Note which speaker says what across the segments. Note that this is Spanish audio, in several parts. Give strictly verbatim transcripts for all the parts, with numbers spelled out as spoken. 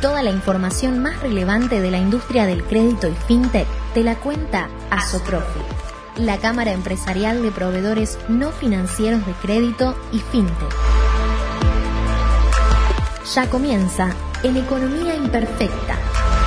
Speaker 1: Toda la información más relevante de la industria del crédito y fintech te la cuenta Asoprofi, la Cámara Empresarial de Proveedores No Financieros de Crédito y Fintech. Ya comienza en Economía Imperfecta.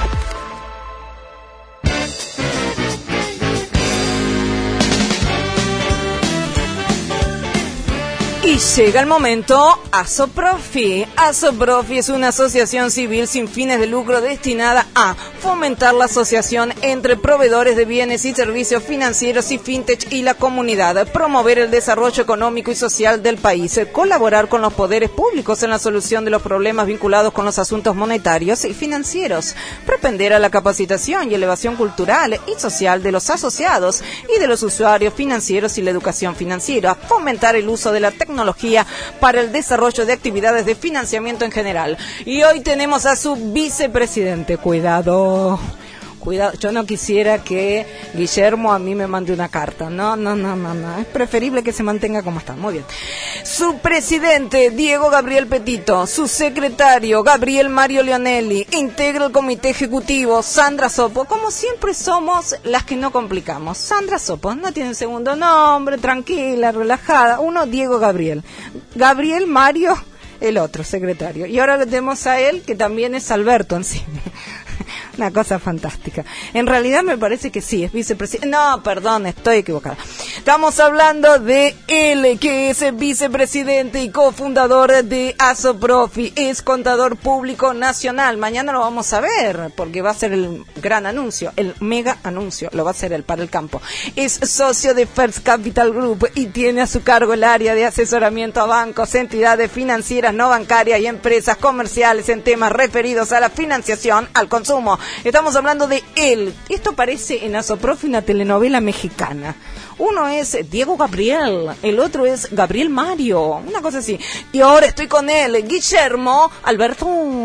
Speaker 2: Y llega el momento Asoprofi. Asoprofi es una asociación civil sin fines de lucro destinada a fomentar la asociación entre proveedores de bienes y servicios financieros y fintech y la comunidad, promover el desarrollo económico y social del país, colaborar con los poderes públicos en la solución de los problemas vinculados con los asuntos monetarios y financieros, propender a la capacitación y elevación cultural y social de los asociados y de los usuarios financieros y la educación financiera, fomentar el uso de la tecnología tecnología para el desarrollo de actividades de financiamiento en general. Y hoy tenemos a su vicepresidente. Cuidado, cuidado. Yo no quisiera que Guillermo a mí me mande una carta. No, no, no, no, no. Es preferible que se mantenga como está. Muy bien. Su presidente, Diego Gabriel Petito. Su secretario, Gabriel Mario Leonelli. Integra el comité ejecutivo, Sandra Sopo. Como siempre somos las que no complicamos. Sandra Sopo, no tiene segundo nombre, tranquila, relajada. Uno, Diego Gabriel. Gabriel Mario, el otro, secretario. Y ahora le tenemos a él, que también es Alberto encima. Una cosa fantástica. En realidad me parece que sí, es vicepresidente. No, perdón, estoy equivocada. Estamos hablando de él, que es vicepresidente y cofundador de Asoprofi. Es contador público nacional. Mañana lo vamos a ver, porque va a ser el gran anuncio, el mega anuncio. Lo va a hacer él para el campo. Es socio de First Capital Group y tiene a su cargo el área de asesoramiento a bancos, entidades financieras no bancarias y empresas comerciales en temas referidos a la financiación al consumo. Estamos hablando de él. Esto parece en Asoprofi una telenovela mexicana. Uno es Diego Gabriel, el otro es Gabriel Mario, una cosa así. Y ahora estoy con él, Guillermo Alberto.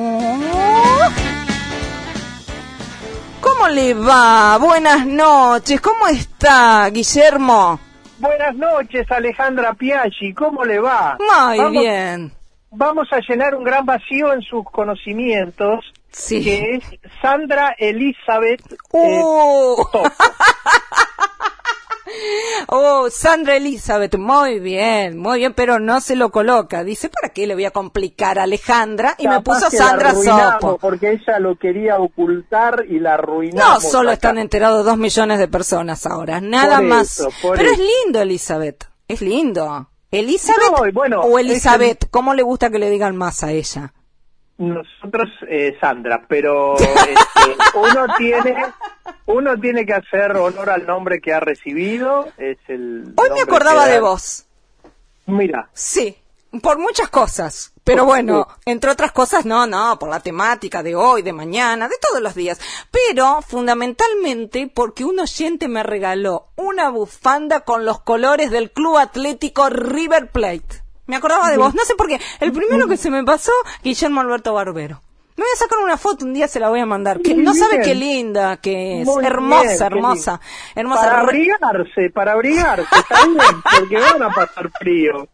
Speaker 2: ¿Cómo le va? Buenas noches. ¿Cómo está, Guillermo?
Speaker 3: Buenas noches, Alejandra Piaggi. ¿Cómo le va?
Speaker 2: Muy
Speaker 3: vamos,
Speaker 2: bien.
Speaker 3: Vamos a llenar un gran vacío en sus conocimientos.
Speaker 2: Sí.
Speaker 3: Que es Sandra Elizabeth
Speaker 2: uh.
Speaker 3: eh,
Speaker 2: Oh, Sandra Elizabeth, muy bien, muy bien, pero no se lo coloca. Dice, ¿para qué le voy a complicar a Alejandra? Y
Speaker 3: Capaz
Speaker 2: me puso
Speaker 3: que
Speaker 2: Sandra Sopo.
Speaker 3: Porque ella lo quería ocultar y la arruinamos.
Speaker 2: No, solo
Speaker 3: acá.
Speaker 2: Están enterados dos millones de personas ahora, nada
Speaker 3: por
Speaker 2: más.
Speaker 3: Eso,
Speaker 2: pero
Speaker 3: eso.
Speaker 2: es lindo, Elizabeth, es lindo. ¿Elizabeth
Speaker 3: no, bueno,
Speaker 2: o Elizabeth?
Speaker 3: El...
Speaker 2: ¿Cómo le gusta que le digan más a ella?
Speaker 3: Nosotros, eh, Sandra, pero este, uno tiene uno tiene que hacer honor al nombre que ha recibido. Es el
Speaker 2: Hoy me acordaba de
Speaker 3: da...
Speaker 2: vos.
Speaker 3: Mira.
Speaker 2: Sí, por muchas cosas. Pero bueno, entre otras cosas, no, no, por la temática de hoy, de mañana, de todos los días. Pero fundamentalmente porque un oyente me regaló una bufanda con los colores del Club Atlético River Plate. Me acordaba de vos, no sé por qué. El primero que se me pasó, Guillermo Alberto Barbero. Me voy a sacar una foto, un día se la voy a mandar. Que no sabe qué linda que es.
Speaker 3: Muy
Speaker 2: hermosa,
Speaker 3: bien,
Speaker 2: hermosa, hermosa.
Speaker 3: Para abrigarse, para abrigarse, también, porque van a pasar frío.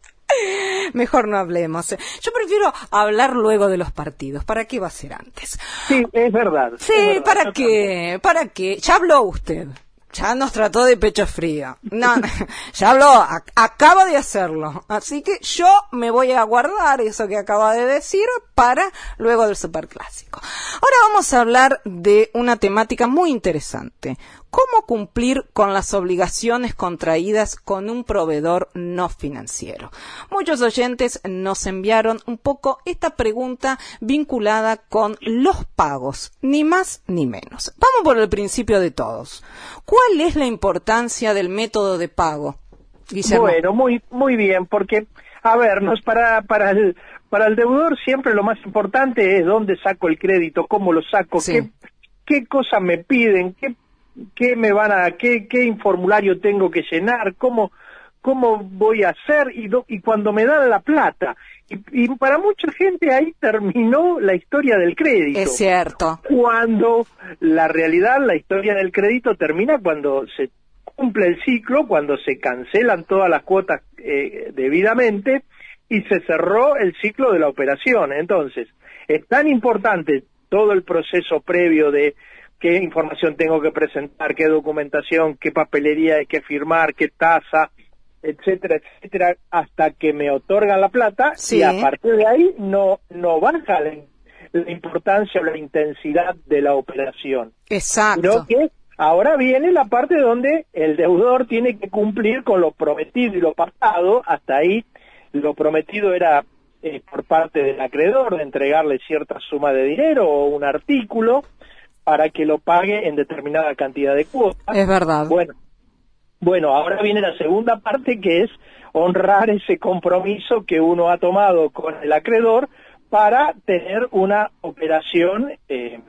Speaker 2: Mejor no hablemos. Yo prefiero hablar luego de los partidos. ¿Para qué va a ser antes?
Speaker 3: Sí, es verdad.
Speaker 2: Sí,
Speaker 3: es verdad,
Speaker 2: ¿para qué? ¿Para qué? Ya habló usted. Ya nos trató de pecho frío. No, ya habló, a- acaba de hacerlo. Así que yo me voy a guardar eso que acaba de decir para luego del superclásico. Ahora vamos a hablar de una temática muy interesante. ¿Cómo cumplir con las obligaciones contraídas con un proveedor no financiero? Muchos oyentes nos enviaron un poco esta pregunta vinculada con los pagos, ni más ni menos. Vamos por el principio de todos. ¿Cuál es la importancia del método de pago, Guillermo?
Speaker 3: Bueno, muy muy bien, porque, a ver, nos para para el para el deudor siempre lo más importante es dónde saco el crédito, cómo lo saco,
Speaker 2: Sí.
Speaker 3: qué qué cosas me piden, qué qué me van a qué qué formulario tengo que llenar, cómo cómo voy a hacer y do, y cuando me dan la plata. Y, y para mucha gente ahí terminó la historia del crédito.
Speaker 2: Es cierto.
Speaker 3: Cuando la realidad, la historia del crédito termina cuando se cumple el ciclo, cuando se cancelan todas las cuotas eh, debidamente y se cerró el ciclo de la operación. Entonces, es tan importante todo el proceso previo de qué información tengo que presentar, qué documentación, qué papelería hay que firmar, qué tasa, etcétera, etcétera, hasta que me otorgan la plata, sí. Y a partir de ahí no, no baja la, la importancia o la intensidad de la operación.
Speaker 2: Exacto.
Speaker 3: Sino que ahora viene la parte donde el deudor tiene que cumplir con lo prometido y lo pactado. Hasta ahí lo prometido era eh, por parte del acreedor de entregarle cierta suma de dinero o un artículo para que lo pague en determinada cantidad de cuotas.
Speaker 2: Es verdad.
Speaker 3: Bueno, bueno, ahora viene la segunda parte, que es honrar ese compromiso que uno ha tomado con el acreedor para tener una operación eh,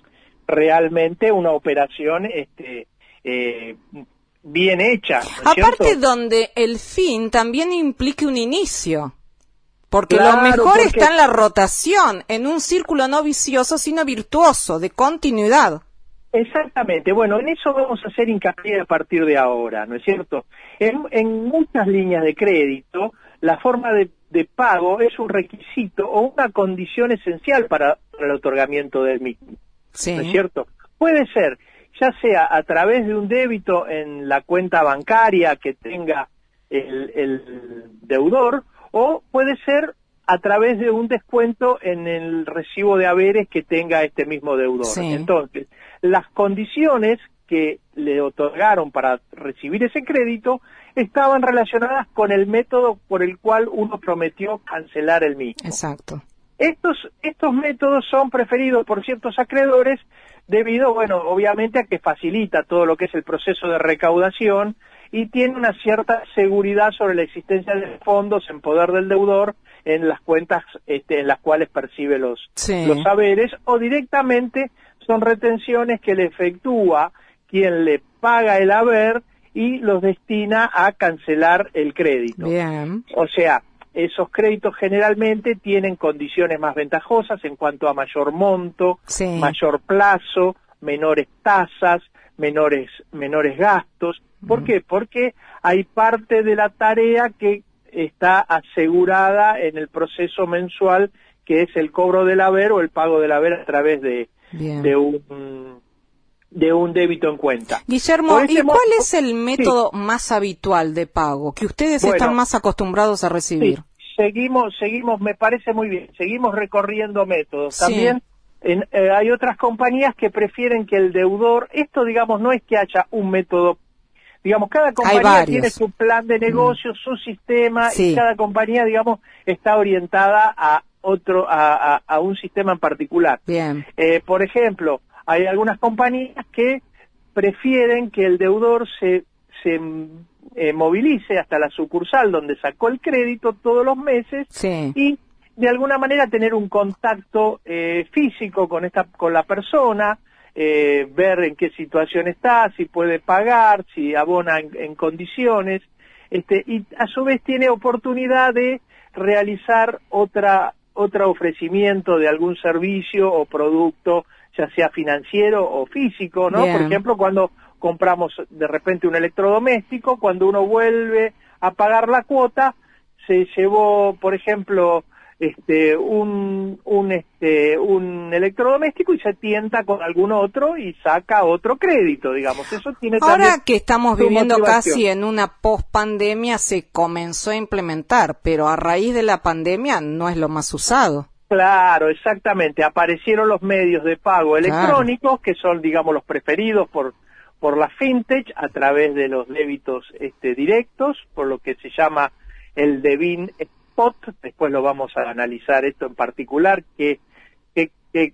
Speaker 3: realmente una operación este, eh, bien hecha, ¿no es
Speaker 2: Aparte
Speaker 3: cierto?
Speaker 2: Donde el fin también implique un inicio, porque
Speaker 3: Claro,
Speaker 2: lo mejor
Speaker 3: porque...
Speaker 2: está en la rotación, en un círculo no vicioso, sino virtuoso, de continuidad.
Speaker 3: Exactamente, bueno, en eso vamos a hacer hincapié a partir de ahora, ¿no es cierto? En, en muchas líneas de crédito, la forma de, de pago es un requisito o una condición esencial para, para el otorgamiento del mismo.
Speaker 2: Sí.
Speaker 3: ¿No es cierto? Puede ser, ya sea a través de un débito en la cuenta bancaria que tenga el, el deudor, o puede ser a través de un descuento en el recibo de haberes que tenga este mismo deudor.
Speaker 2: Sí.
Speaker 3: Entonces, las condiciones que le otorgaron para recibir ese crédito estaban relacionadas con el método por el cual uno prometió cancelar el mismo.
Speaker 2: Exacto.
Speaker 3: Estos, estos métodos son preferidos por ciertos acreedores debido, bueno, obviamente a que facilita todo lo que es el proceso de recaudación y tiene una cierta seguridad sobre la existencia de fondos en poder del deudor en las cuentas este, en las cuales percibe los,
Speaker 2: sí.
Speaker 3: los haberes, o directamente son retenciones que le efectúa quien le paga el haber y los destina a cancelar el crédito.
Speaker 2: Bien.
Speaker 3: O sea, esos créditos generalmente tienen condiciones más ventajosas en cuanto a mayor monto,
Speaker 2: sí.
Speaker 3: mayor plazo, menores tasas, menores menores gastos. ¿Por mm. qué? Porque hay parte de la tarea que está asegurada en el proceso mensual, que es el cobro del haber o el pago del haber a través de, de un de un débito en cuenta.
Speaker 2: Guillermo, ¿y cuál es el método sí. más habitual de pago que ustedes bueno, están más acostumbrados a recibir?
Speaker 3: Sí, seguimos, seguimos, me parece muy bien, seguimos recorriendo métodos. Sí. También en, eh, hay otras compañías que prefieren que el deudor, esto digamos no es que haya un método, digamos cada compañía tiene su plan de negocio, mm. su sistema, sí. y cada compañía digamos está orientada a otro, a, a, a un sistema en particular.
Speaker 2: Bien.
Speaker 3: Eh, por ejemplo, hay algunas compañías que prefieren que el deudor se, se eh, movilice hasta la sucursal donde sacó el crédito todos los meses
Speaker 2: sí.
Speaker 3: y de alguna manera tener un contacto eh, físico con esta con la persona, eh, ver en qué situación está, si puede pagar, si abona en, en condiciones, este, y a su vez tiene oportunidad de realizar otra otro ofrecimiento de algún servicio o producto, ya sea financiero o físico, ¿no?
Speaker 2: Bien.
Speaker 3: Por ejemplo, cuando compramos de repente un electrodoméstico, cuando uno vuelve a pagar la cuota, se llevó, por ejemplo, este un un este un electrodoméstico y se tienta con algún otro y saca otro crédito, digamos. Eso tiene
Speaker 2: Ahora
Speaker 3: también
Speaker 2: que estamos viviendo casi en una pospandemia se comenzó a implementar, pero a raíz de la pandemia no es lo más usado.
Speaker 3: Claro, exactamente. Aparecieron los medios de pago electrónicos, claro. que son, digamos, los preferidos por por la fintech a través de los débitos este, directos, por lo que se llama el Devin Spot. Después lo vamos a analizar esto en particular, qué qué qué,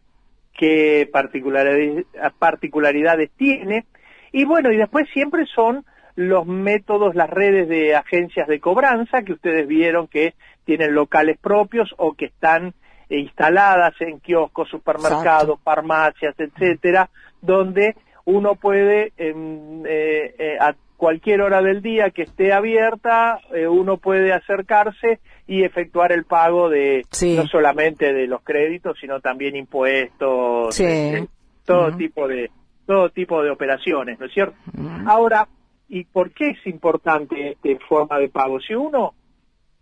Speaker 3: qué particularidades, particularidades tiene. Y bueno, y después siempre son los métodos, las redes de agencias de cobranza que ustedes vieron que tienen locales propios o que están instaladas en kioscos, supermercados, Exacto. farmacias, etcétera, donde uno puede eh, eh, a cualquier hora del día que esté abierta, eh, uno puede acercarse y efectuar el pago de sí. no solamente de los créditos, sino también impuestos,
Speaker 2: sí.
Speaker 3: eh, todo
Speaker 2: uh-huh.
Speaker 3: tipo de todo tipo de operaciones, ¿no es cierto?
Speaker 2: Uh-huh.
Speaker 3: Ahora, ¿y por qué es importante esta forma de pago? Si uno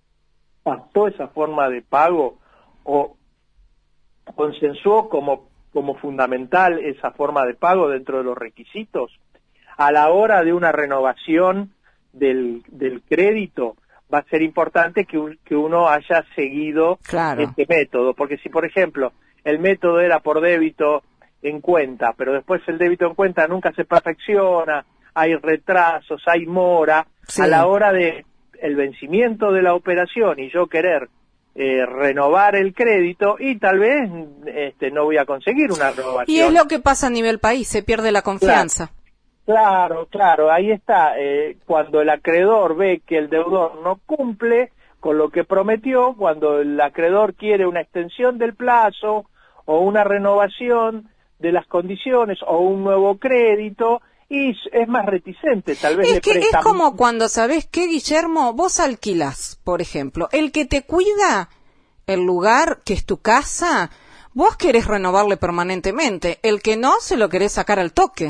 Speaker 3: pactó esa forma de pago o consensuó como como fundamental esa forma de pago dentro de los requisitos. A la hora de una renovación del, del crédito, va a ser importante que, un, que uno haya seguido
Speaker 2: claro.
Speaker 3: este método, porque si, por ejemplo, el método era por débito en cuenta, pero después el débito en cuenta nunca se perfecciona, hay retrasos, hay mora, sí. a la hora de el vencimiento de la operación y yo querer eh, renovar el crédito, y tal vez este, no voy a conseguir una renovación.
Speaker 2: Y es lo que pasa a nivel país, se pierde la confianza.
Speaker 3: Claro. Claro, claro, ahí está. Eh, cuando el acreedor ve que el deudor no cumple con lo que prometió, cuando el acreedor quiere una extensión del plazo o una renovación de las condiciones o un nuevo crédito, y es más reticente, tal vez.
Speaker 2: Es
Speaker 3: le
Speaker 2: que
Speaker 3: presta...
Speaker 2: es como cuando, ¿sabés qué, Guillermo? Vos alquilás, por ejemplo, el que te cuida el lugar, que es tu casa, vos querés renovarle permanentemente, el que no, se lo querés sacar al toque.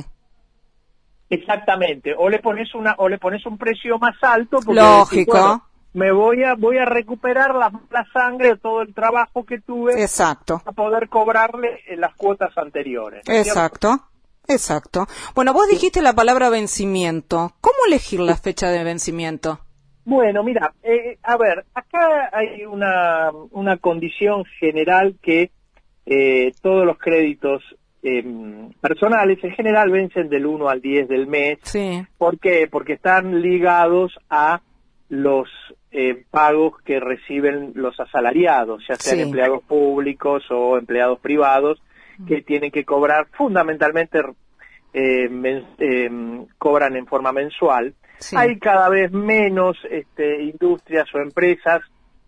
Speaker 3: Exactamente, o le pones una o le pones un precio más alto porque
Speaker 2: lógico,
Speaker 3: decís, bueno, me voy a voy a recuperar la, la sangre o todo el trabajo que tuve,
Speaker 2: exacto,
Speaker 3: para poder cobrarle en las cuotas anteriores, ¿no?
Speaker 2: Exacto, ¿cierto? Exacto. Bueno, vos dijiste la palabra vencimiento. ¿Cómo elegir la fecha de vencimiento?
Speaker 3: Bueno, mira, eh, a ver, acá hay una una condición general que eh, todos los créditos Eh, personales en general vencen del uno al diez del mes.
Speaker 2: Sí.
Speaker 3: ¿Por qué? Porque están ligados a los eh, pagos que reciben los asalariados, ya sean
Speaker 2: sí.
Speaker 3: empleados públicos o empleados privados, que tienen que cobrar fundamentalmente, eh, men, eh, cobran en forma mensual. Sí. Hay cada vez menos este, industrias o empresas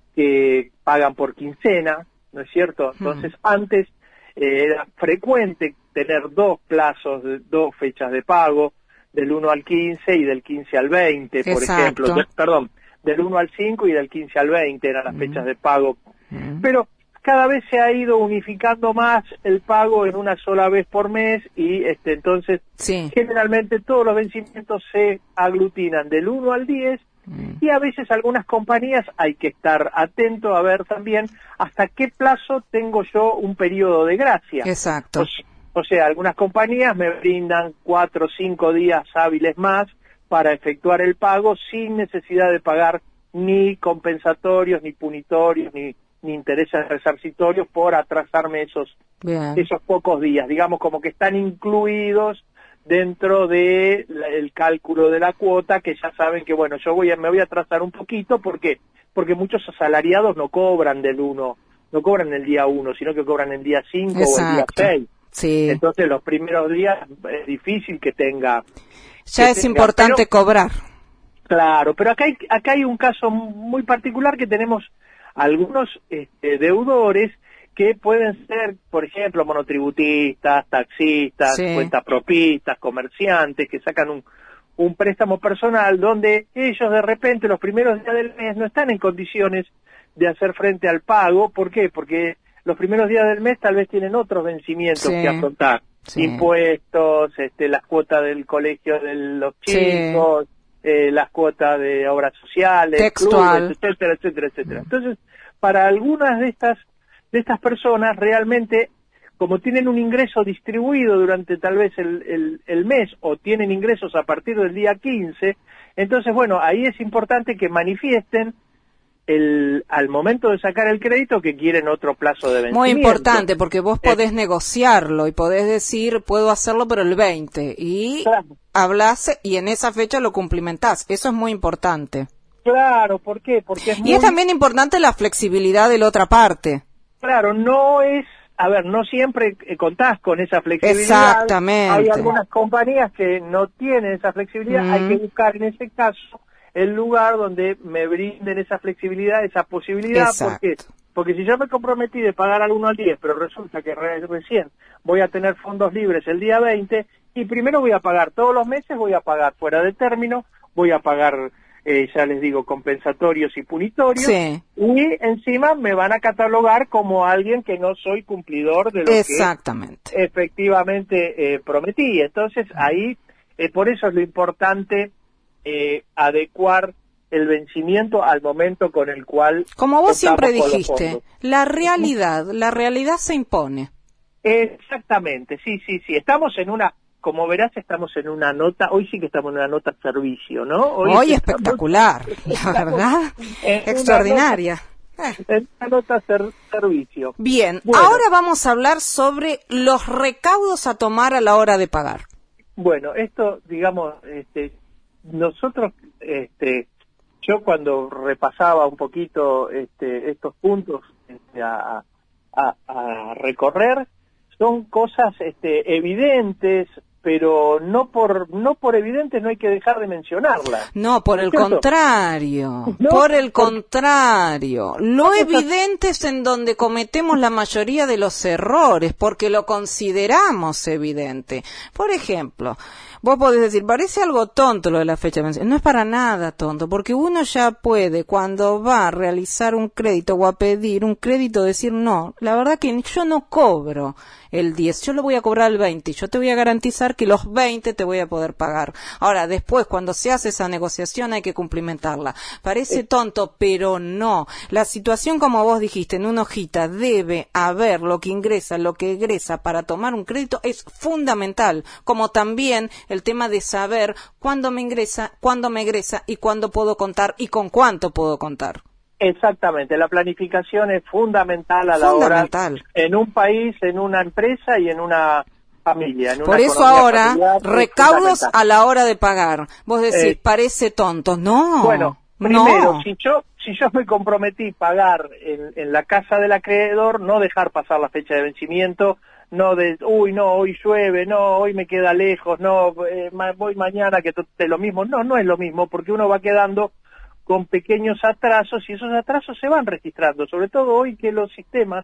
Speaker 3: que pagan por quincena, ¿no es cierto? Entonces, hmm. antes era frecuente tener dos plazos, dos fechas de pago, del uno al quince y del quince al veinte, por
Speaker 2: Exacto.
Speaker 3: ejemplo. De, perdón, del uno al cinco y del quince al veinte eran las mm. fechas de pago. Mm. Pero cada vez se ha ido unificando más el pago en una sola vez por mes y este entonces
Speaker 2: sí.
Speaker 3: generalmente todos los vencimientos se aglutinan del uno al diez. Y a veces algunas compañías hay que estar atento a ver también hasta qué plazo tengo yo un periodo de gracia.
Speaker 2: Exacto.
Speaker 3: O, o sea, algunas compañías me brindan cuatro o cinco días hábiles más para efectuar el pago sin necesidad de pagar ni compensatorios, ni punitorios, ni, ni intereses resarcitorios por atrasarme esos, esos pocos días. Digamos como que están incluidos dentro de la, el cálculo de la cuota, que ya saben que, bueno, yo voy a, me voy a atrasar un poquito, ¿por qué? Porque muchos asalariados no cobran del uno, no cobran el día uno, sino que cobran el día cinco o el día seis.
Speaker 2: Sí.
Speaker 3: Entonces, los primeros días es difícil que tenga...
Speaker 2: Ya
Speaker 3: que
Speaker 2: es
Speaker 3: tenga,
Speaker 2: importante
Speaker 3: pero,
Speaker 2: cobrar.
Speaker 3: Claro, pero acá hay, acá hay un caso muy particular que tenemos algunos este, deudores que pueden ser, por ejemplo, monotributistas, taxistas, sí. cuentapropistas, comerciantes, que sacan un, un préstamo personal donde ellos de repente los primeros días del mes no están en condiciones de hacer frente al pago. ¿Por qué? Porque los primeros días del mes tal vez tienen otros vencimientos sí. que afrontar. Sí. Impuestos, este, las cuotas del colegio de los chicos, sí. eh, las cuotas de obras sociales,
Speaker 2: textual,
Speaker 3: clubes, etcétera, etcétera, etcétera. Entonces, para algunas de estas de estas personas realmente, como tienen un ingreso distribuido durante tal vez el, el, el mes o tienen ingresos a partir del día quince, entonces bueno, ahí es importante que manifiesten el, al momento de sacar el crédito que quieren otro plazo de vencimiento.
Speaker 2: Muy importante, porque vos podés eh, negociarlo y podés decir, puedo hacerlo pero el veinte, y claro. hablas y en esa fecha lo cumplimentás. Eso es muy importante.
Speaker 3: Claro, ¿por qué? Porque es
Speaker 2: y
Speaker 3: muy...
Speaker 2: es también importante la flexibilidad de la otra parte.
Speaker 3: Claro, no es, a ver, no siempre eh, contás con esa flexibilidad.
Speaker 2: Exactamente.
Speaker 3: Hay algunas compañías que no tienen esa flexibilidad, mm. hay que buscar en ese caso el lugar donde me brinden esa flexibilidad, esa posibilidad. ¿Por qué? Porque si yo me comprometí de pagar al uno al diez, pero resulta que re recién voy a tener fondos libres el día veinte, y primero voy a pagar todos los meses, voy a pagar fuera de término, voy a pagar... Eh, ya les digo, compensatorios y punitorios, sí. y encima me van a catalogar como alguien que no soy cumplidor de lo
Speaker 2: Exactamente.
Speaker 3: que efectivamente eh, prometí. Entonces, ahí, eh, por eso es lo importante eh, adecuar el vencimiento al momento con el cual...
Speaker 2: Como vos siempre dijiste, la realidad, la realidad se impone.
Speaker 3: Exactamente, sí, sí, sí. Estamos en una, como verás, estamos en una nota, hoy sí que estamos en una nota servicio, ¿no?
Speaker 2: Hoy, hoy espectacular, la verdad, extraordinaria.
Speaker 3: En una nota ser, servicio.
Speaker 2: Bien,
Speaker 3: bueno,
Speaker 2: ahora vamos a hablar sobre los recaudos a tomar a la hora de pagar.
Speaker 3: Bueno, esto, digamos, este, nosotros, este, yo cuando repasaba un poquito este, estos puntos este, a, a, a recorrer, son cosas este, evidentes, pero no por no por evidentes no hay que dejar de mencionarlas.
Speaker 2: No, por el
Speaker 3: ¿cierto?
Speaker 2: contrario,
Speaker 3: ¿No?
Speaker 2: por el
Speaker 3: Por...
Speaker 2: contrario. Lo evidente es en donde cometemos la mayoría de los errores, porque lo consideramos evidente. Por ejemplo, vos podés decir, parece algo tonto lo de la fecha de vencimiento. No es para nada tonto, porque uno ya puede, cuando va a realizar un crédito o a pedir un crédito, decir, no, la verdad que yo no cobro el diez, yo lo voy a cobrar el veinte, y yo te voy a garantizar que los veinte te voy a poder pagar. Ahora, después, cuando se hace esa negociación, hay que cumplimentarla. Parece tonto, pero no. La situación, como vos dijiste, en una hojita, debe haber lo que ingresa, lo que egresa para tomar un crédito, es fundamental, como también el tema de saber cuándo me ingresa, cuándo me egresa y cuándo puedo contar y con cuánto puedo contar.
Speaker 3: Exactamente, la planificación es fundamental a la
Speaker 2: fundamental.
Speaker 3: hora, en un país, en una empresa y en una familia. En una
Speaker 2: Por eso ahora, recaudos a la hora de pagar. Vos decís, eh, parece tonto. No.
Speaker 3: Bueno, primero,
Speaker 2: no.
Speaker 3: si yo si yo me comprometí a pagar en, en la casa del acreedor, no dejar pasar la fecha de vencimiento, no de, uy, no, hoy llueve, no, hoy me queda lejos, no, eh, voy mañana que es lo mismo. No, no es lo mismo, porque uno va quedando con pequeños atrasos y esos atrasos se van registrando, sobre todo hoy que los sistemas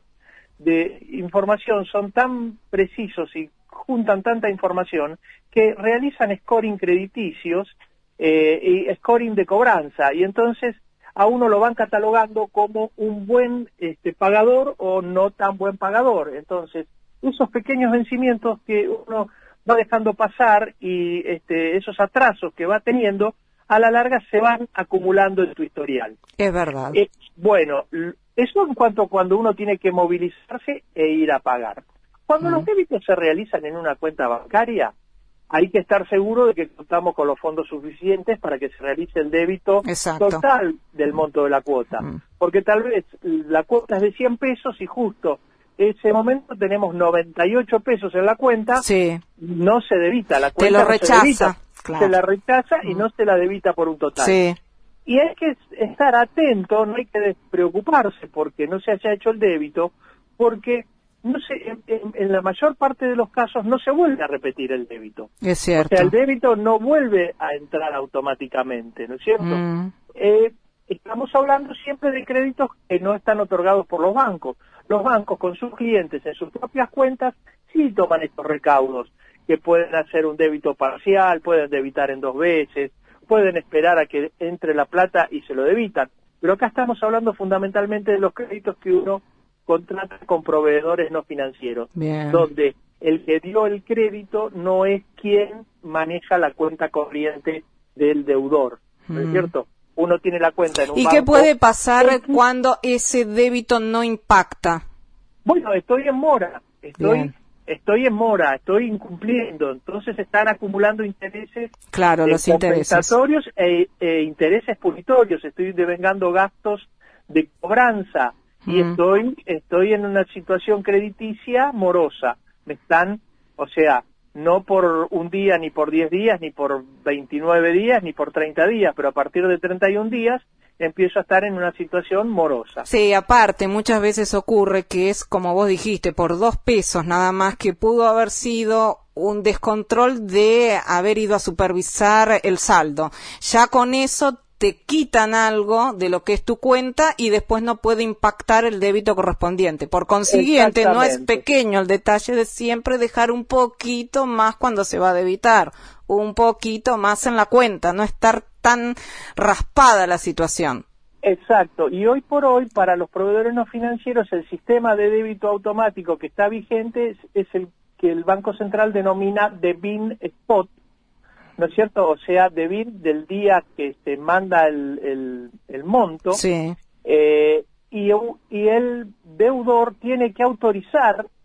Speaker 3: de información son tan precisos y juntan tanta información que realizan scoring crediticios eh, y scoring de cobranza, y entonces a uno lo van catalogando como un buen este, pagador o no tan buen pagador. Entonces, esos pequeños vencimientos que uno va dejando pasar y este, esos atrasos que va teniendo, a la larga se van acumulando en tu historial.
Speaker 2: Es verdad.
Speaker 3: Eh, bueno, eso en cuanto a cuando uno tiene que movilizarse e ir a pagar. Cuando mm. los débitos se realizan en una cuenta bancaria, hay que estar seguro de que contamos con los fondos suficientes para que se realice el débito
Speaker 2: Exacto.
Speaker 3: total del monto de la cuota. Mm. Porque tal vez la cuota es de cien pesos y justo ese momento tenemos noventa y ocho pesos en la cuenta,
Speaker 2: sí.
Speaker 3: no se debita, la cuenta
Speaker 2: Te lo
Speaker 3: no
Speaker 2: rechaza.
Speaker 3: se debita.
Speaker 2: Claro.
Speaker 3: Se la rechaza y no se la debita por un total.
Speaker 2: Sí.
Speaker 3: Y hay que estar atento, no hay que despreocuparse porque no se haya hecho el débito, porque no se, en, en la mayor parte de los casos no se vuelve a repetir el débito.
Speaker 2: Es cierto.
Speaker 3: O sea, el débito no vuelve a entrar automáticamente, ¿no es cierto? Mm. Eh, estamos hablando siempre de créditos que no están otorgados por los bancos. Los bancos con sus clientes en sus propias cuentas sí toman estos recaudos, que pueden hacer un débito parcial, pueden debitar en dos veces, pueden esperar a que entre la plata y se lo debitan. Pero acá estamos hablando fundamentalmente de los créditos que uno contrata con proveedores no financieros,
Speaker 2: Bien.
Speaker 3: donde el que dio el crédito no es quien maneja la cuenta corriente del deudor, ¿no es mm. cierto? Uno tiene la cuenta en un
Speaker 2: ¿Y
Speaker 3: banco.
Speaker 2: qué puede pasar es... cuando ese débito no impacta?
Speaker 3: Bueno, estoy en mora, estoy...
Speaker 2: Bien.
Speaker 3: Estoy en mora, estoy incumpliendo, entonces están acumulando intereses
Speaker 2: claro,
Speaker 3: eh,
Speaker 2: los
Speaker 3: compensatorios e, e intereses punitorios, estoy devengando gastos de cobranza mm. y estoy estoy en una situación crediticia morosa. Me están, o sea, no por un día, ni por diez días, ni por veintinueve días, ni por treinta días, pero a partir de treinta y un días empiezo a estar en una situación morosa.
Speaker 2: Sí, aparte, muchas veces ocurre que es, como vos dijiste, por dos pesos nada más, que pudo haber sido un descontrol de haber ido a supervisar el saldo. Ya con eso te quitan algo de lo que es tu cuenta y después no puede impactar el débito correspondiente. Por consiguiente, no es pequeño el detalle de siempre dejar un poquito más cuando se va a debitar, un poquito más en la cuenta, no estar tan raspada la situación.
Speaker 3: Exacto, y hoy por hoy para los proveedores no financieros el sistema de débito automático que está vigente es, es el que el Banco Central denomina D B I N Spot, ¿no es cierto? O sea, D B I N del día que se manda el, el, el monto,
Speaker 2: sí.
Speaker 3: eh, y, y el deudor tiene que autorizar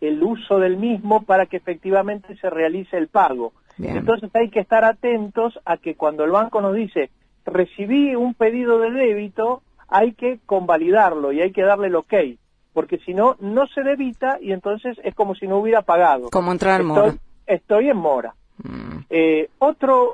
Speaker 3: el uso del mismo para que efectivamente se realice el pago. Bien. Entonces hay que estar atentos a que cuando el banco nos dice recibí un pedido de débito, hay que convalidarlo y hay que darle el ok, porque si no, no se debita y entonces es como si no hubiera pagado.
Speaker 2: Como entrar en
Speaker 3: estoy,
Speaker 2: mora.
Speaker 3: Estoy en mora. Mm. Eh, otro,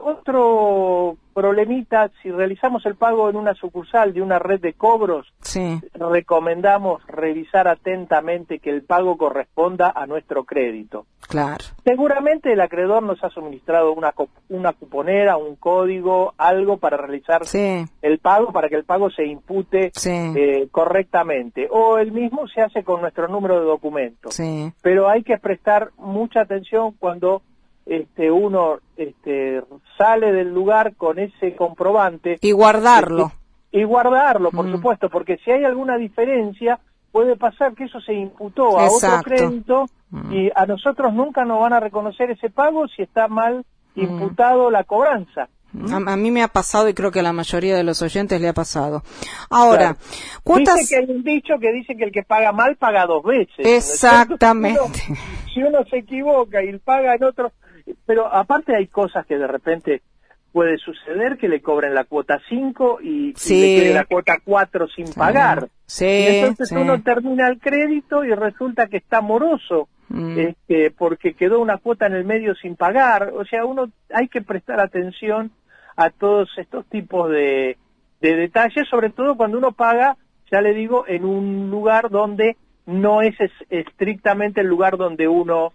Speaker 3: otro problemita, si realizamos el pago en una sucursal de una red de cobros,
Speaker 2: sí.
Speaker 3: recomendamos revisar atentamente que el pago corresponda a nuestro crédito.
Speaker 2: Claro.
Speaker 3: Seguramente el acreedor nos ha suministrado una, una cuponera, un código, algo para realizar
Speaker 2: sí.
Speaker 3: el pago, para que el pago se impute
Speaker 2: sí.
Speaker 3: eh, correctamente. O el mismo se hace con nuestro número de documento.
Speaker 2: Sí.
Speaker 3: Pero hay que prestar mucha atención cuando este uno este sale del lugar con ese comprobante.
Speaker 2: Y guardarlo.
Speaker 3: Y, y guardarlo, por
Speaker 2: mm.
Speaker 3: supuesto, porque si hay alguna diferencia, puede pasar que eso se imputó a
Speaker 2: Exacto.
Speaker 3: otro crédito
Speaker 2: mm.
Speaker 3: y a nosotros nunca nos van a reconocer ese pago si está mal imputado mm. la cobranza.
Speaker 2: A, a mí me ha pasado y creo que a la mayoría de los oyentes le ha pasado. Ahora,
Speaker 3: claro.
Speaker 2: ¿cuántas...
Speaker 3: Dice que hay un dicho que dice que el que paga mal paga dos veces.
Speaker 2: Exactamente.
Speaker 3: Si uno, si uno se equivoca y paga en otro... Pero aparte hay cosas que de repente puede suceder, que le cobren la cuota cinco y,
Speaker 2: sí.
Speaker 3: y le quede la cuota cuatro sin
Speaker 2: sí.
Speaker 3: pagar.
Speaker 2: Sí,
Speaker 3: y entonces
Speaker 2: sí.
Speaker 3: uno termina el crédito y resulta que está moroso. Mm. Este, porque quedó una cuota en el medio sin pagar. O sea, uno hay que prestar atención a todos estos tipos de, de detalles, sobre todo cuando uno paga, ya le digo, en un lugar donde no es, es estrictamente el lugar donde uno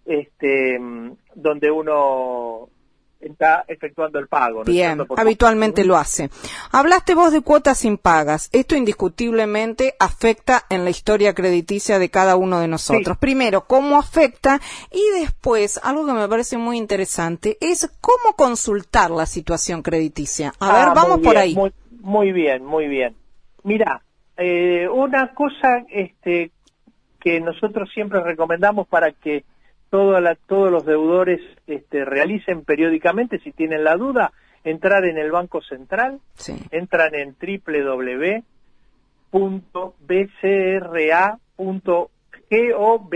Speaker 3: este donde uno está efectuando el pago, ¿no?
Speaker 2: Bien,
Speaker 3: Por
Speaker 2: habitualmente lo hace. Hablaste vos de cuotas impagas. Esto indiscutiblemente afecta en la historia crediticia de cada uno de nosotros. Sí. Primero, ¿cómo afecta? Y después, algo que me parece muy interesante, es cómo consultar la situación crediticia. A ah, ver, vamos
Speaker 3: bien,
Speaker 2: por ahí.
Speaker 3: Muy, muy bien, muy bien. Mira, eh, una cosa este, que nosotros siempre recomendamos para que Toda la, todos los deudores este, realicen periódicamente, si tienen la duda, entrar en el Banco Central,
Speaker 2: sí.
Speaker 3: entran en doble u doble u doble u punto b c r a punto gov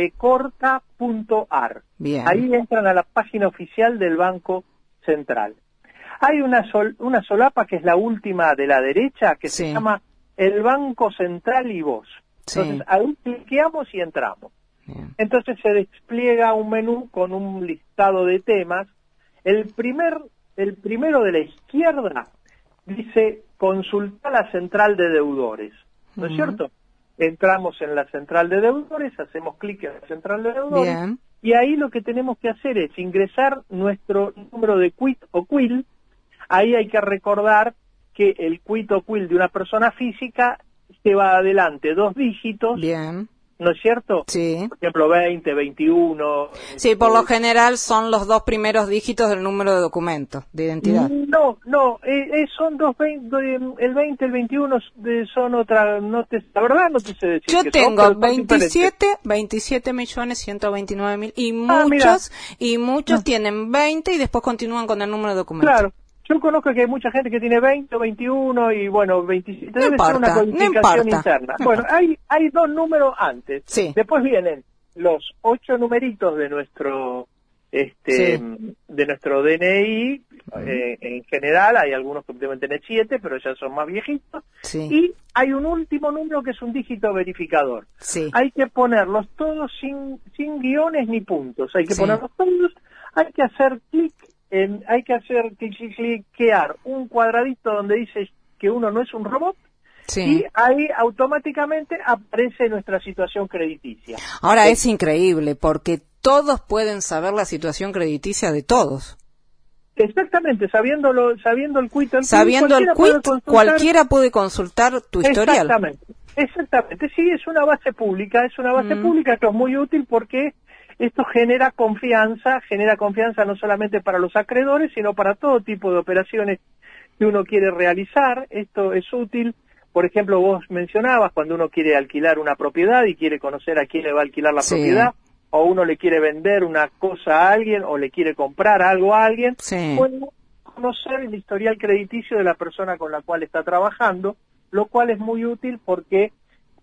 Speaker 3: punto a r. Ahí entran a la página oficial del Banco Central. Hay una, sol, una solapa que es la última de la derecha, que sí. se llama el Banco Central y vos. Entonces, sí. ahí cliqueamos y entramos. Bien. Entonces se despliega un menú con un listado de temas. El primer, el primero de la izquierda dice consulta la central de deudores, ¿no uh-huh. es cierto? Entramos en la central de deudores, hacemos clic en la central de deudores. Bien. Y ahí lo que tenemos que hacer es ingresar nuestro número de quit o quil. Ahí hay que recordar que el quit o quil de una persona física lleva adelante dos dígitos.
Speaker 2: Bien.
Speaker 3: ¿No es cierto?
Speaker 2: Sí.
Speaker 3: Por ejemplo, veinte, veintiuno.
Speaker 2: Sí, por lo general son los dos primeros dígitos del número de documento, de identidad.
Speaker 3: No, no, eh, eh, son dos veinte, el veinte, el veintiuno son otra, no te, la verdad no te sé decir.
Speaker 2: Yo
Speaker 3: que
Speaker 2: tengo
Speaker 3: son,
Speaker 2: veintisiete, veintisiete millones ciento veintinueve mil y muchos, ah, y muchos no. tienen veinte y después continúan con el número de documento.
Speaker 3: Claro. Yo conozco que hay mucha gente que tiene veinte o veintiuno y bueno, veintisiete.
Speaker 2: No
Speaker 3: debe
Speaker 2: importa,
Speaker 3: ser una codificación
Speaker 2: no
Speaker 3: interna.
Speaker 2: No
Speaker 3: bueno, hay hay dos números antes.
Speaker 2: Sí.
Speaker 3: Después vienen los ocho numeritos de nuestro este sí. de nuestro D N I. Eh, en general hay algunos que deben tener siete, pero ya son más viejitos.
Speaker 2: Sí.
Speaker 3: Y hay un último número que es un dígito verificador.
Speaker 2: Sí.
Speaker 3: Hay que ponerlos todos sin sin guiones ni puntos. Hay que sí. ponerlos todos. Hay que hacer clic. En, hay que hacer cliquear un cuadradito donde dice que uno no es un robot sí. y ahí automáticamente aparece nuestra situación crediticia.
Speaker 2: Ahora es, es increíble porque todos pueden saber la situación crediticia de todos.
Speaker 3: Exactamente, sabiéndolo, sabiendo el quit, el
Speaker 2: sabiendo el quit, cualquiera puede consultar tu historial.
Speaker 3: Exactamente, exactamente, sí, es una base pública, es una base mm. pública, esto es muy útil porque esto genera confianza, genera confianza no solamente para los acreedores, sino para todo tipo de operaciones que uno quiere realizar. Esto es útil, por ejemplo, vos mencionabas cuando uno quiere alquilar una propiedad y quiere conocer a quién le va a alquilar la sí. propiedad, o uno le quiere vender una cosa a alguien, o le quiere comprar algo a alguien,
Speaker 2: sí.
Speaker 3: puede conocer el historial crediticio de la persona con la cual está trabajando, lo cual es muy útil porque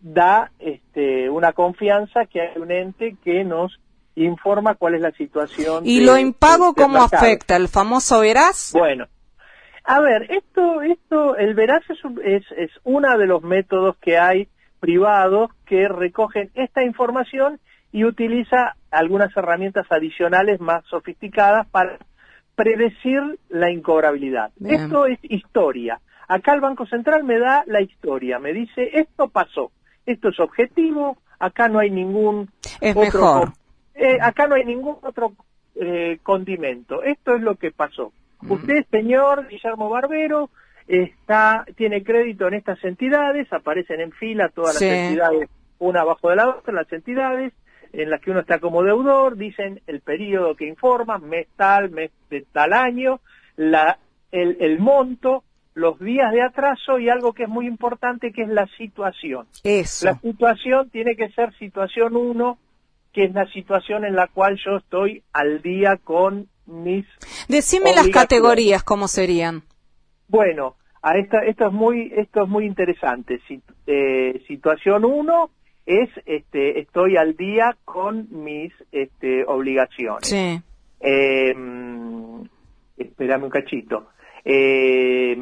Speaker 3: da este, una confianza que hay un ente que nos informa cuál es la situación.
Speaker 2: ¿Y
Speaker 3: de,
Speaker 2: lo impago
Speaker 3: de,
Speaker 2: cómo afecta? ¿El famoso veraz?
Speaker 3: Bueno, a ver, esto, esto, el veraz es, es, es uno de los métodos que hay privados que recogen esta información y utiliza algunas herramientas adicionales más sofisticadas para predecir la incobrabilidad. Bien. Esto es historia. Acá el Banco Central me da la historia, me dice, esto pasó, esto es objetivo, acá no hay ningún
Speaker 2: es
Speaker 3: otro,
Speaker 2: mejor.
Speaker 3: Eh, acá no hay ningún otro eh, condimento, esto es lo que pasó. Mm. Usted, señor Guillermo Barbero, está tiene crédito en estas entidades, aparecen en fila todas sí. las entidades, una abajo de la otra, las entidades en las que uno está como deudor, dicen el periodo que informa, mes tal, mes de tal año, la, el, el monto, los días de atraso y algo que es muy importante, que es la situación.
Speaker 2: Eso.
Speaker 3: La situación tiene que ser situación uno, que es la situación en la cual yo estoy al día con mis
Speaker 2: Decime las categorías, ¿cómo serían?
Speaker 3: Bueno, a esta, esto es muy esto es muy interesante. Si, eh, situación uno es este estoy al día con mis este obligaciones.
Speaker 2: Sí.
Speaker 3: Eh, espérame un cachito. Eh,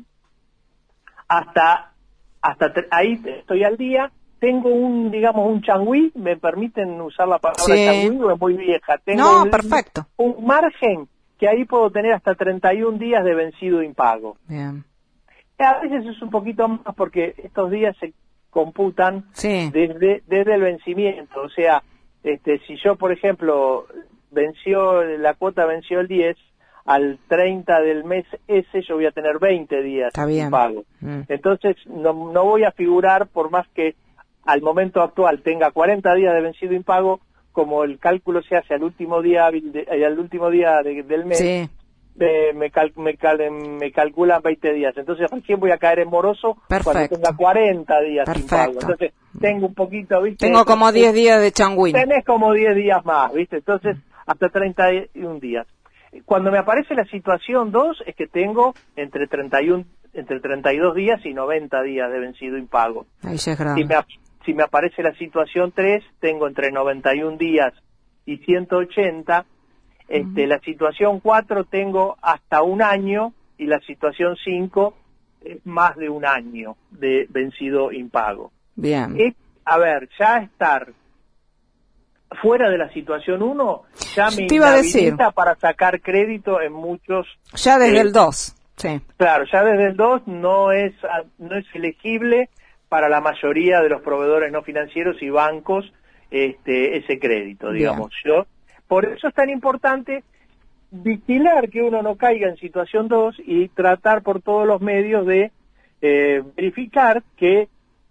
Speaker 3: hasta hasta ahí estoy al día. Tengo un, digamos, un changüí, me permiten usar la palabra sí. changüí, o es muy vieja. Tengo
Speaker 2: no,
Speaker 3: un,
Speaker 2: perfecto.
Speaker 3: un margen que ahí puedo tener hasta treinta y un días de vencido impago.
Speaker 2: Bien.
Speaker 3: A veces es un poquito más porque estos días se computan
Speaker 2: sí.
Speaker 3: desde desde el vencimiento. O sea, este si yo, por ejemplo, venció, la cuota venció el diez, al treinta del mes ese yo voy a tener veinte días de impago. Mm. Entonces no, no voy a figurar, por más que al momento actual tenga cuarenta días de vencido impago, como el cálculo se hace al último día de, al último día de, del mes,
Speaker 2: sí.
Speaker 3: eh, me, cal, me, cal, me calculan veinte días. Entonces recién voy a caer en moroso
Speaker 2: Perfecto.
Speaker 3: cuando tenga cuarenta días
Speaker 2: Perfecto.
Speaker 3: sin pago. Entonces tengo un poquito, ¿viste?
Speaker 2: Tengo como diez días de changüín.
Speaker 3: Tenés como diez días más, ¿viste? Entonces hasta treinta y un días. Cuando me aparece la situación dos es que tengo entre treinta y uno, entre treinta y dos días y noventa días de vencido impago.
Speaker 2: Ahí ya es grave.
Speaker 3: Si me, si me aparece la situación tres, tengo entre noventa y un días y ciento ochenta. Este, uh-huh. La situación cuatro tengo hasta un año y la situación cinco es más de un año de vencido impago.
Speaker 2: Bien.
Speaker 3: Es, a ver, ya estar fuera de la situación uno ya me inhabilita para sacar crédito en muchos...
Speaker 2: Ya desde
Speaker 3: eh,
Speaker 2: el dos, sí.
Speaker 3: Claro, ya desde el dos no es, no es elegible para la mayoría de los proveedores no financieros y bancos este ese crédito, digamos. Bien. Yo por eso es tan importante vigilar que uno no caiga en situación dos y tratar por todos los medios de eh, verificar que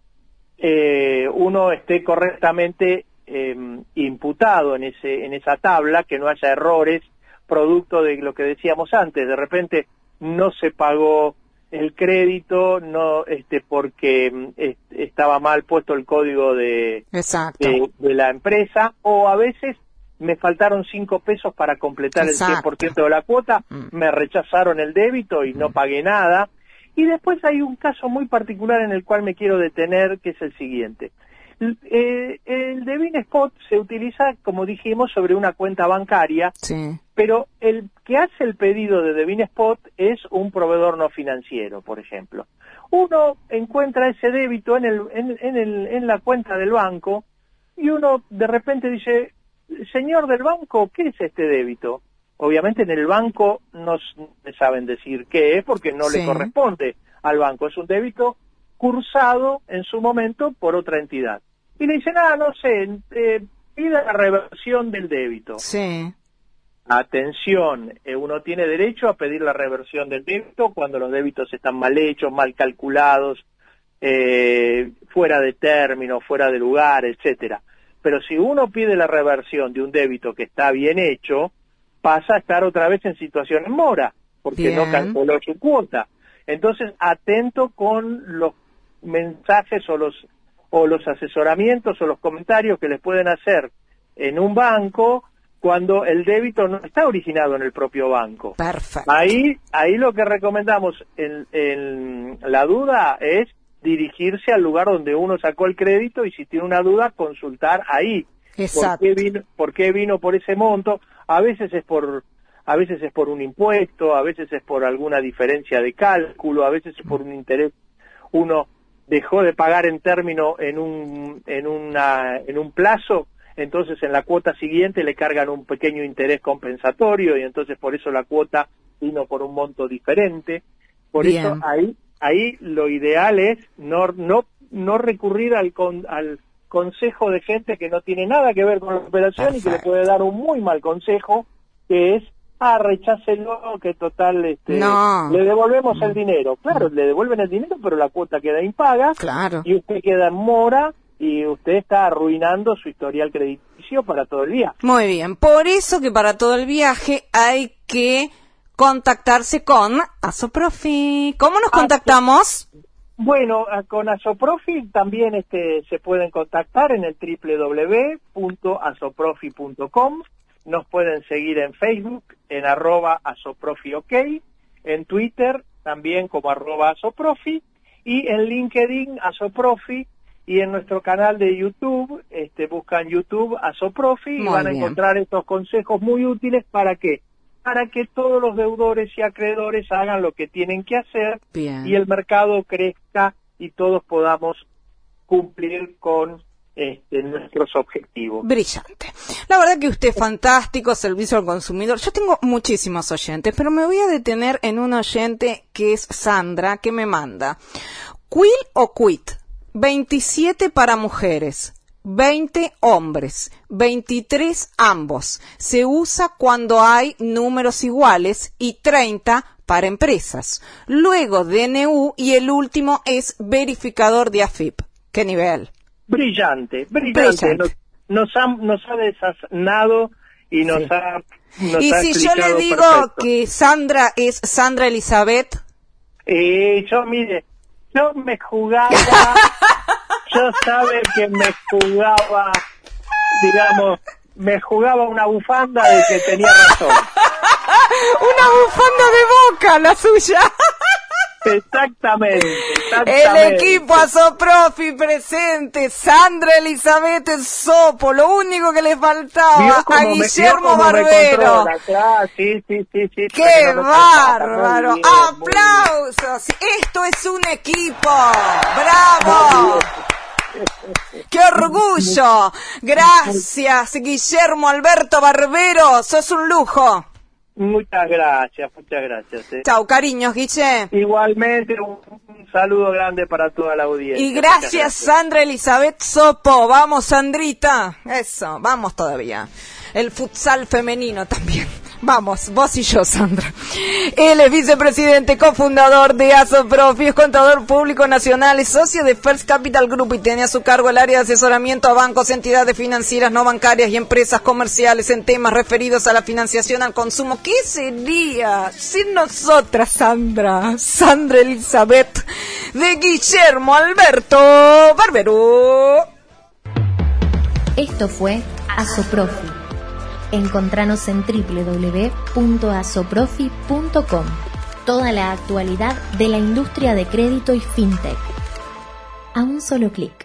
Speaker 3: eh, uno esté correctamente eh, imputado en ese en esa tabla, que no haya errores producto de lo que decíamos antes. De repente no se pagó el crédito, no este porque este, estaba mal puesto el código de,
Speaker 2: Exacto.
Speaker 3: de, de la empresa, o a veces me faltaron cinco pesos para completar Exacto. el cien por ciento de la cuota, mm. me rechazaron el débito y mm. no pagué nada. Y después hay un caso muy particular en el cual me quiero detener, que es el siguiente. El, eh, el Devin Spot se utiliza, como dijimos, sobre una cuenta bancaria,
Speaker 2: sí.
Speaker 3: pero el que hace el pedido de Devin Spot es un proveedor no financiero, por ejemplo. Uno encuentra ese débito en, el, en, en, el, en la cuenta del banco y uno de repente dice, señor del banco, ¿qué es este débito? Obviamente en el banco no saben decir qué es porque no sí. le corresponde al banco. Es un débito cursado en su momento por otra entidad. Y le dicen, ah, no sé, eh, pida la reversión del débito.
Speaker 2: Sí.
Speaker 3: Atención, eh, uno tiene derecho a pedir la reversión del débito cuando los débitos están mal hechos, mal calculados, eh, fuera de término, fuera de lugar, etcétera. Pero si uno pide la reversión de un débito que está bien hecho, pasa a estar otra vez en situación en mora, porque bien. no calculó su cuota. Entonces, atento con los mensajes o los o los asesoramientos o los comentarios que les pueden hacer en un banco cuando el débito no está originado en el propio banco.
Speaker 2: Perfecto.
Speaker 3: Ahí, ahí lo que recomendamos en, en la duda es dirigirse al lugar donde uno sacó el crédito y si tiene una duda, consultar ahí.
Speaker 2: Exacto.
Speaker 3: ¿Por qué vino, por qué vino por ese monto? A veces es por a veces es por un impuesto, a veces es por alguna diferencia de cálculo, a veces es por un interés. Uno dejó de pagar en término en un en una en un plazo, entonces en la cuota siguiente le cargan un pequeño interés compensatorio y entonces por eso la cuota vino por un monto diferente. Por
Speaker 2: Bien.
Speaker 3: eso ahí ahí lo ideal es no no no recurrir al con, al consejo de gente que no tiene nada que ver con la operación. Perfecto. Y que le puede dar un muy mal consejo, que es ah, rechácelo, que total, este,
Speaker 2: no.
Speaker 3: le devolvemos el dinero. Claro, le devuelven el dinero, pero la cuota queda impaga.
Speaker 2: Claro.
Speaker 3: Y usted queda en mora y usted está arruinando su historial crediticio para todo el viaje.
Speaker 2: Muy bien. Por eso que para todo el viaje hay que contactarse con Asoprofi. ¿Cómo nos contactamos?
Speaker 3: Bueno, con Asoprofi también este, se pueden contactar en el doble u doble u doble u punto asoprofi punto com. Nos pueden seguir en Facebook, en arroba asoprofiok, en Twitter también como arroba asoprofi, y en LinkedIn Asoprofi, y en nuestro canal de YouTube, este, buscan YouTube Asoprofi, y van a encontrar estos consejos muy útiles. ¿Para qué? Para que todos los deudores y acreedores hagan lo que tienen que hacer. Bien. Y el mercado crezca y todos podamos cumplir con Este, nuestros objetivos.
Speaker 2: Brillante. La verdad que usted es fantástico, servicio al consumidor. Yo tengo muchísimos oyentes, pero me voy a detener en un oyente que es Sandra, que me manda. Quill o quit, veintisiete para mujeres, veinte hombres, veintitrés ambos. Se usa cuando hay números iguales y treinta para empresas. Luego D N U y el último es verificador de A F I P. ¿Qué nivel?
Speaker 3: Brillante, brillante, brillante. Nos, nos, ha, nos ha desasnado y nos sí. ha nos
Speaker 2: Y
Speaker 3: ha
Speaker 2: si yo le digo
Speaker 3: perfecto.
Speaker 2: Que Sandra es Sandra Elizabeth.
Speaker 3: Eh, yo, mire, yo me jugaba, yo sabe que me jugaba, digamos, me jugaba una bufanda de que tenía razón.
Speaker 2: Una bufanda de Boca, la suya.
Speaker 3: Exactamente, exactamente.
Speaker 2: El equipo Asoprofi presente, Sandra Elizabeth Sopo, lo único que le faltaba a Guillermo Barbero.
Speaker 3: Ah, sí, sí, sí, sí,
Speaker 2: ¡qué bárbaro! Bien, ¡aplausos! Esto es un equipo. ¡Bravo! ¡Qué orgullo! Gracias, Guillermo Alberto Barbero, sos un lujo.
Speaker 3: Muchas gracias, muchas gracias. Eh.
Speaker 2: Chau, cariños, Guille.
Speaker 3: Igualmente, un, un saludo grande para toda la audiencia.
Speaker 2: Y gracias, gracias, Sandra Elizabeth Sopo. Vamos, Sandrita. Eso, vamos todavía. El futsal femenino también. Vamos, vos y yo, Sandra. Él es vicepresidente, cofundador de Asoprofi, es contador público nacional, es socio de First Capital Group y tiene a su cargo el área de asesoramiento a bancos, entidades financieras no bancarias y empresas comerciales en temas referidos a la financiación al consumo. ¿Qué sería sin nosotras, Sandra? Sandra Elizabeth, de Guillermo Alberto Barbero.
Speaker 1: Esto fue Asoprofi. Encontranos en doble u doble u doble u punto asoprofi punto com. Toda la actualidad de la industria de crédito y fintech. A un solo clic.